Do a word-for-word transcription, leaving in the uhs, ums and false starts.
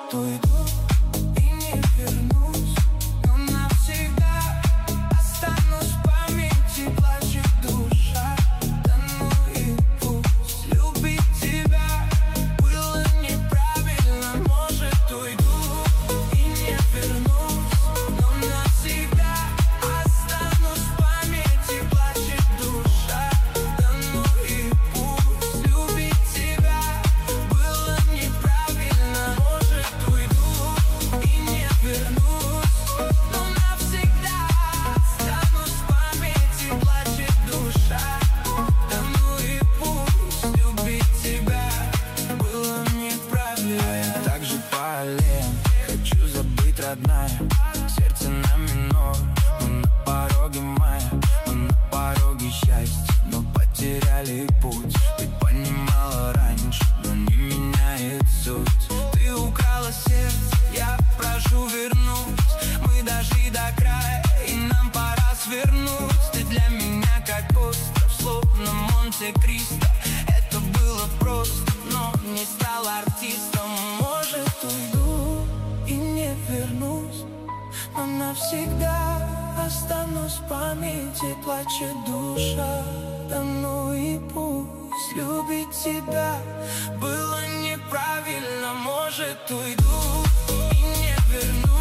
уйду и не вернусь, но навсегда останусь в памяти, плачет душа. Да ну и пусть, любить тебя было неправильно. Может, уйду и не вернусь, но навсегда останусь в памяти, плачет душа. Да ну и пусть, любить тебя было неправильно. Может, уйду и не вернусь, но навсегда останусь в памяти, плачет душа. Да ну и пусть, любить тебя было неправильно. Я так же по аллеям хочу забыть, родная. Сердце на минор, мы на пороге мая, мы на пороге счастья, но потеряли путь. Ты понимала раньше, но не меняет суть. Ты украла сердце, я прошу вернуть. Мы дошли до края, и нам пора свернуть. Ты для меня как остров, словно Монте-Кристо. Это было просто, но не стал артистом. Может, уйду и не вернусь, но навсегда останусь в памяти, плачет душа. Да ну и пусть, любить тебя было неправильно. Может, уйду и не вернусь,